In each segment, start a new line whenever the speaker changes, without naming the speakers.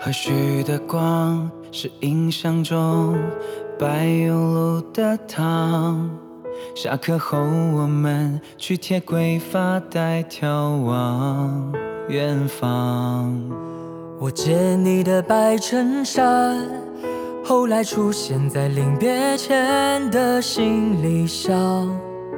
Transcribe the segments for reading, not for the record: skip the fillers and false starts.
和煦的光是印象中白油路的糖。下课后我们去铁轨发呆，眺望远方。
我借你的白衬衫，后来出现在临别前的行李箱。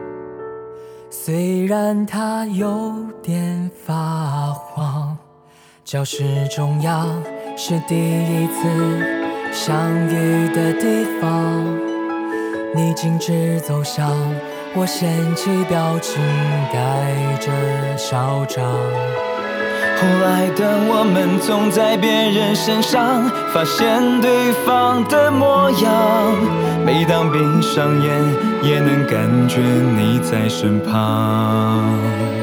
虽然它有点发黄，教室中央是第一次相遇的地方。你径直走向我，嫌弃表情带着嚣张。
后来的我们总在别人身上发现对方的模样，每当闭上眼也能感觉你在身旁。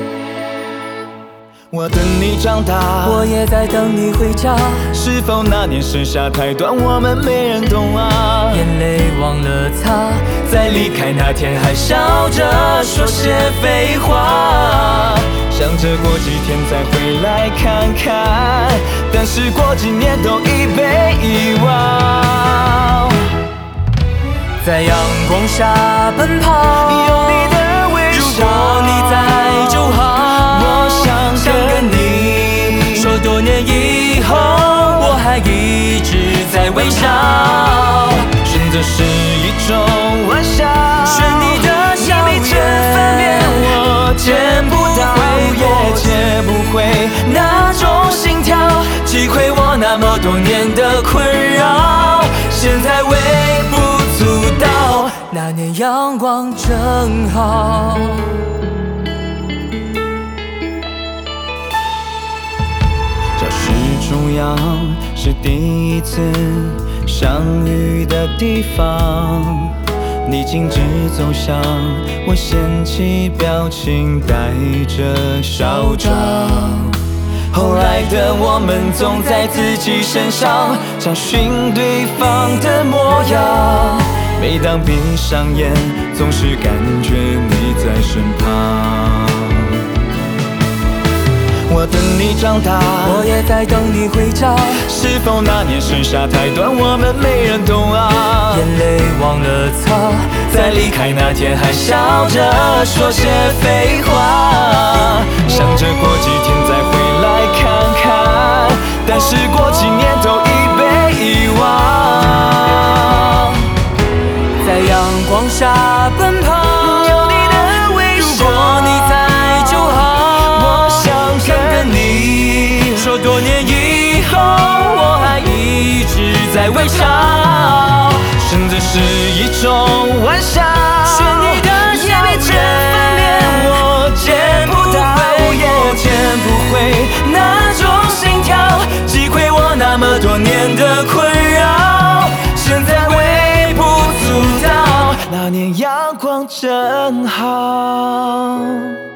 我等你长大，
我也在等你回家。
是否那年盛夏太短，我们没人懂啊？
眼泪忘了擦，
在离开那天还笑着说些废话，想着过几天再回来看看，但是过几年都已被遗忘。
在阳光下奔跑，
有你的微笑，
如果你在就好。
我想跟你
说，多年以后我还一直在微笑。
选择是一种玩笑，
选你的笑颜，
我见不到也解不回那种心跳，击溃我那么多年的困扰，现在微不足道。
那年阳光正好。
教室中央是第一次相遇的地方，你径直走向我，嫌弃表情带着嚣张。后来的我们总在自己身上找寻对方的模样，每当闭上眼总是感觉你在身旁。我等你长大，
我也在等你回家。
是否那年盛夏太短，我们没人懂啊？
眼泪忘了擦，
在离开那天还笑着说些废话，想着过几天再回来看看，但是过几年都已被遗忘。
在阳光下奔跑，
有你的微笑，
如果你在就好。说多年以后我还一直在微笑，
甚至是一种玩笑。
选你的笑颜，
我见不到也见不回那种心跳，击溃我那么多年的困扰，现在微不足道。那年阳光正好。